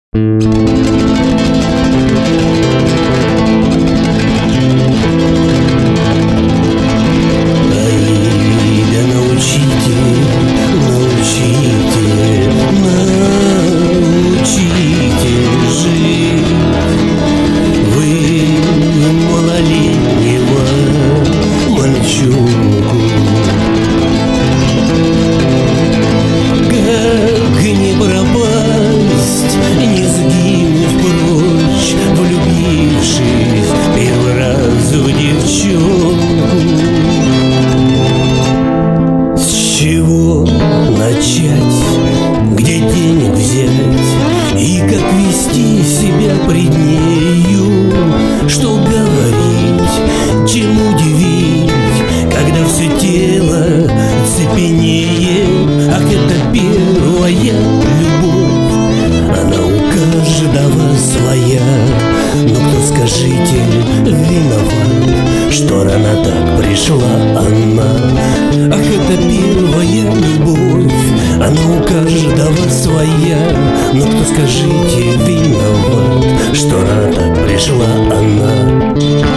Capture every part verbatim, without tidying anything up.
Где денег взять и как вести себя пред нею, что говорить, чем удивить, когда все тело цепенеет. Ах, это первая любовь, она у каждого своя. Но кто, скажите, виноват, что рано так пришла она? Ах, это первая любовь, она у каждого своя. Но кто, скажите, виноват, что рано так пришла она?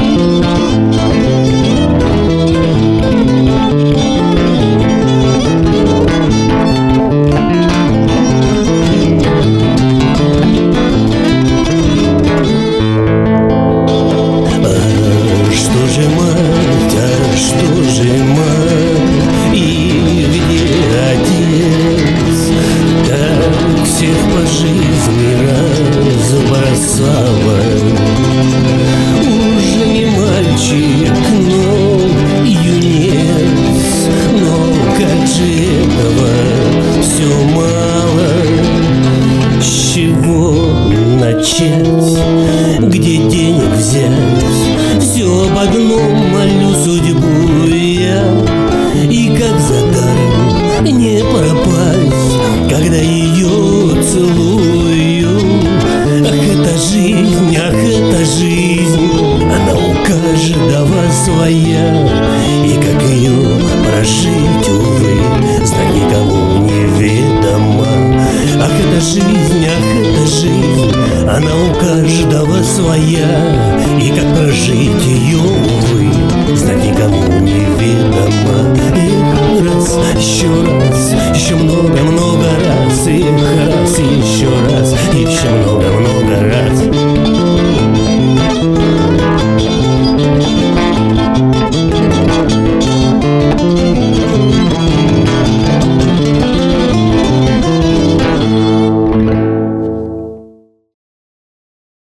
Уже не мальчик, но юнец, но как же этого все мало. С чего начать, где денег взять? Все об одном молю судьбу я, и как за даром не пропасть, когда ее целую. Ах, это жизнь, ах, это жизнь, она у каждого своя. И как ее прожить, увы, знать никому неведомо. Ах, это жизнь, ах, это жизнь, она у каждого своя. И как прожить ее, увы, знать никому неведомо. Эх, раз, еще раз, еще много-много раз. Эх, раз, еще раз, еще много.